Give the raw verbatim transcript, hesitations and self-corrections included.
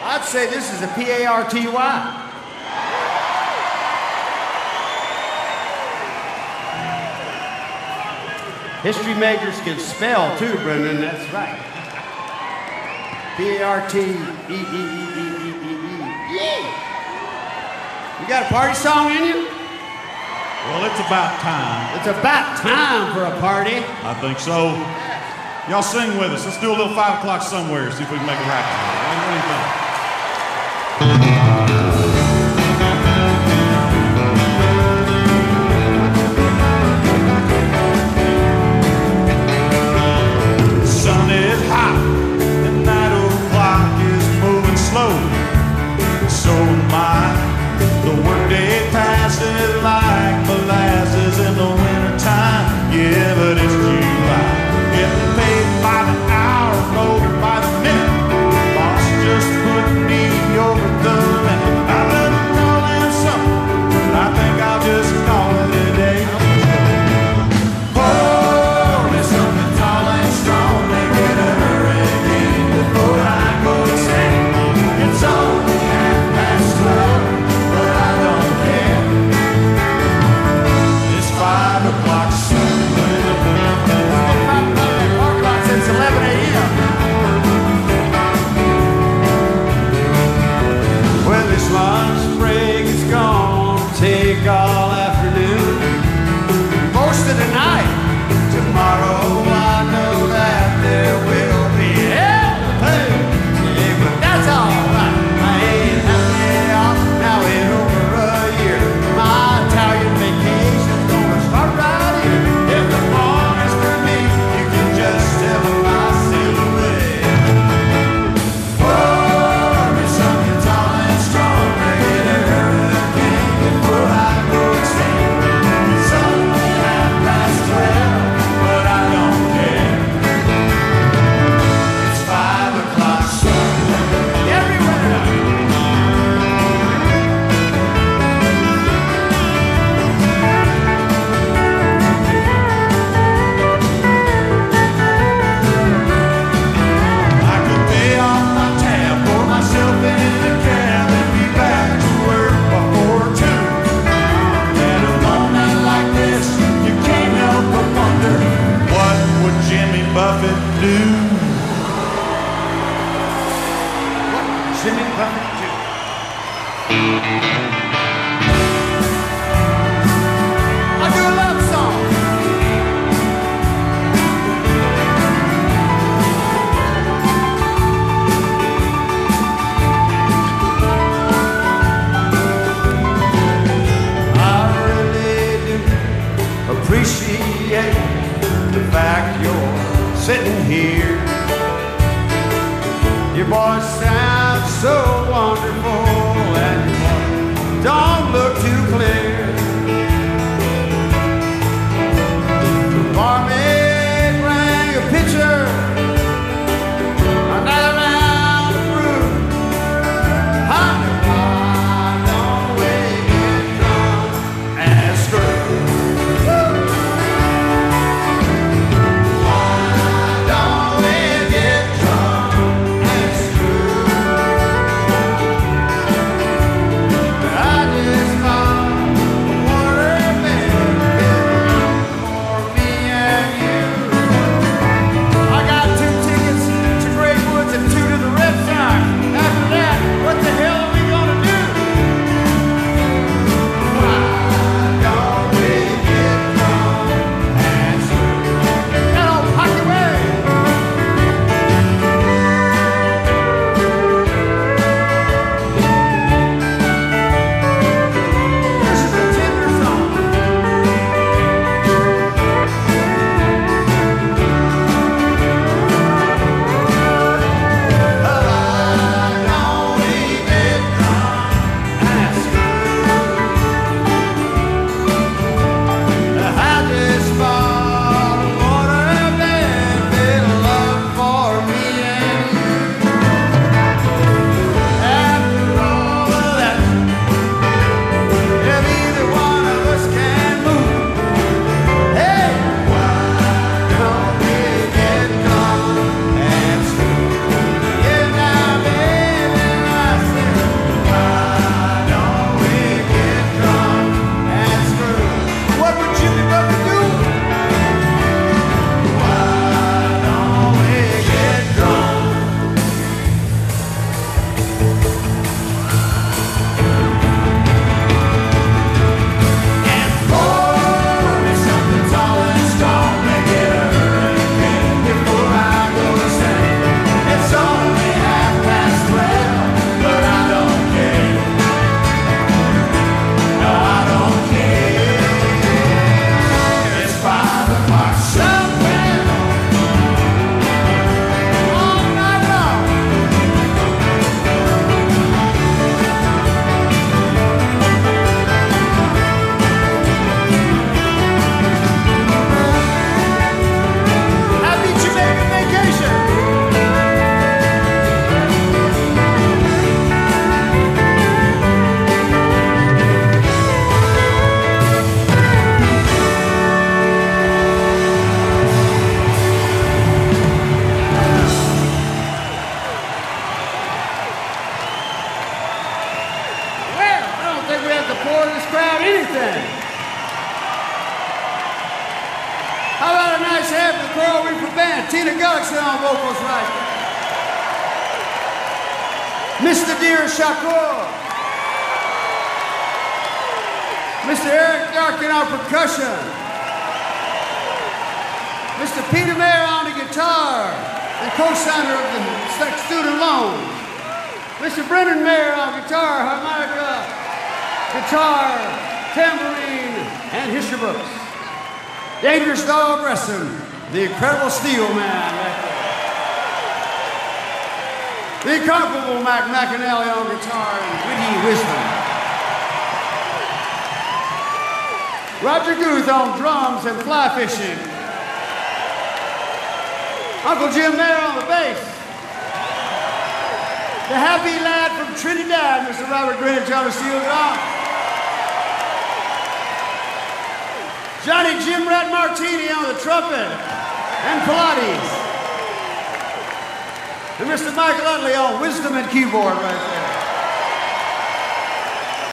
I'd say this is a P A R T Y. History majors can spell too, Brendan, that's right. P A R T E E E E E E E. Yay! You got a party song in you? Well, it's about time. It's about time for a party. I think so. Y'all sing with us. Let's do a little five o'clock somewhere, see if we can make a rap. What do you think? Sun is hot and nine o'clock is moving slow. So am I. The workday passes like molasses in the wintertime. Yeah, but it's July. Getting paid by the hour, rolled by the minute. Boss just put me over the limit. I love to call him something, but I think I'll just call it a day. Pour me something tall and strong, make it a hurricane before I go insane. It's only half past twelve, but I don't care. It's five o'clock soon. It's eleven a m Well, this lunch break is gonna take all afternoon, most of the night. tomorrow I know that there will be hell to pay. Yeah, but that's all right. I ain't had a day off now in over a year. My Italian vacation's gonna start right here. If the morning's for me, you can just tell them I sail away. Pour me something tall and strong, make it a hurricane before I go extinct. It's only half past twelve, but I don't care. It's five o'clock soon. Everywhere. I could pay off my tab, pour myself in a cab, and be back to work before two. And a moment like this, you can't help but wonder, what would Jimmy Buffett do? Jimmy Buffett too. I'll do a love song. I really do appreciate the fact you're sitting here. Your voice sounds so wonderful, and your voice don't look too clear. The barmaid rang a pitcher, another round of brew. Honey, why don't we get drunk and screw? Why don't we get drunk and screw? about anything. How about a nice hand for the Coral Reaper Band? Tina Gullickson on vocals right there. Mister Deer Shakur. Mister Eric Darkin on percussion. Mister Peter Mayer on the guitar and co-signer of the student loan. Mister Brendan Mayer on guitar, harmonica, guitar, tambourine, and history books. Dangerous Dog Wrestling, the incredible Steel Man right there. The incomparable Mac McAnally on guitar and witty wisdom. Roger Guth on drums and fly fishing. Uncle Jim Mayer on the bass. The happy lad from Trinidad, Mister Robert Greenwich on the steel drum. Johnny Jim Rat Martini on the trumpet and Pilates. And Mister Michael Utley on wisdom and keyboard right there.